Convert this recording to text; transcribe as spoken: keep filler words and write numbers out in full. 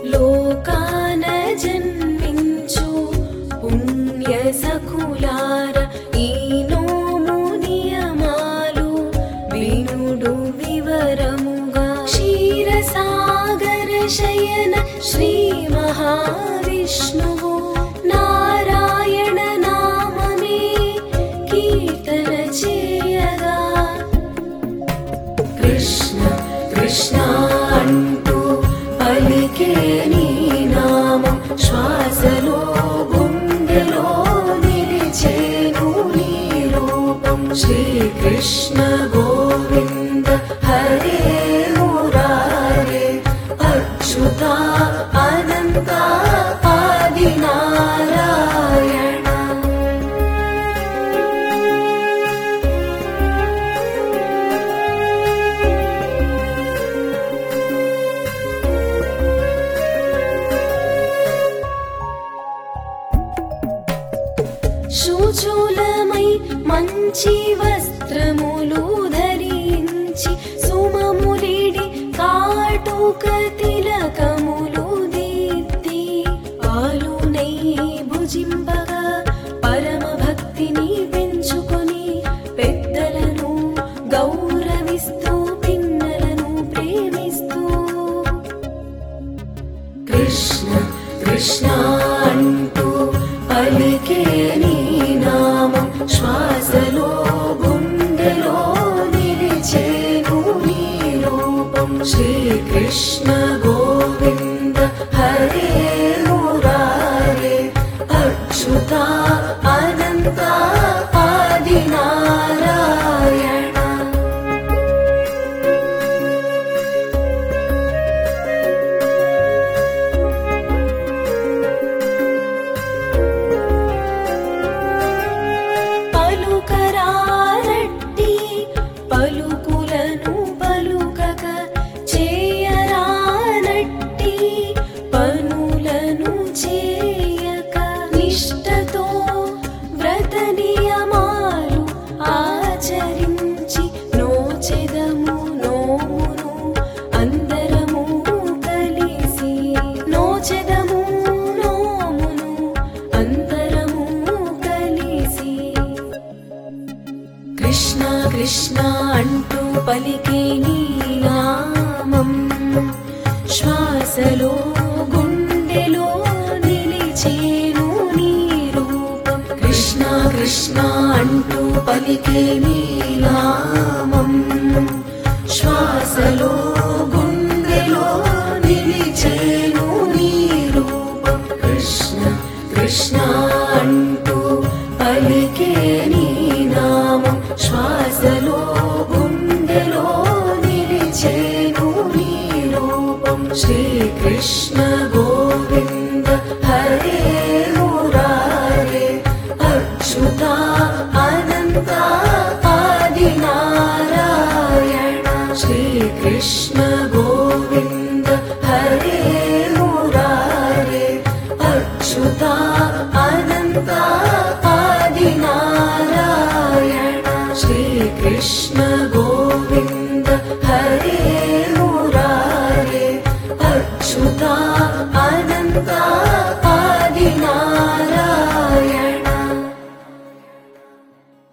లోకాన జన్మించు పుణ్య సకులార ఈ నోము నియమాలు వినుడు వివరముగా క్షీరసాగర శయన శ్రీ మహావిష్ణువు నారాయణ నామమే కీర్తన చేయగా కృష్ణ కృష్ణ అంటూ పలికే నీ నామం శ్వాసలో గుండెలో నిలిచేను నీ రూపం శ్రీకృష్ణ గోవింద హరే మురారే అచ్యుత అనంత ఆది నారాయణ శుచులమై మంచి వస్త్రములు ధరించి సుమములిడి కాటుక తిలకములు దిద్ది పాలు నెయ్యి భుజింపగా పరమ భక్తిని పెంచుకొని పెద్దలను గౌరవిస్తూ పిన్నలను ప్రేమిస్తూ కృష్ణ కృష్ణ అంటూ పలికే నీ నామం శ్వాసలో గుండెలో నిలిచేను నీ రూపం శ్రీకృష్ణ గోవింద హరే మురారే అచ్యుత అనంత ఆది నారాయణ పలుకరారట్టి పలుకులను పలుకక చేయరానట్టి పనులను చేయక నిష్టతో వ్రత నియమాలు ఆచరించి నోచెదము నోమును అందరము కలిసి నోచెదము నోమును అందరము కలిసి కృష్ణ కృష్ణ అంటూ పలికే నీ నామం శ్వాసలో గుండెలో నిలిచేను నీ రూపం కృష్ణ కృష్ణ అంటూ పలికే నీ నామం శ్వాసలో గుండెలో నిలిచేను నీ రూపం కృష్ణ కృష్ణ అంటూ పలికే నీ నామం శ్వాసలో గుండెలో నిలిచేను నీ రూపం శ్రీకృష్ణ గోవింద హరే మురారే అచ్యుత అనంత ఆది నారాయణ శ్రీకృష్ణ గోవింద హరే మురారే అచ్యుత అనంత ఆది నారాయణ శ్రీకృష్ణ గోవింద హరే మురారే అచ్యుత అనంత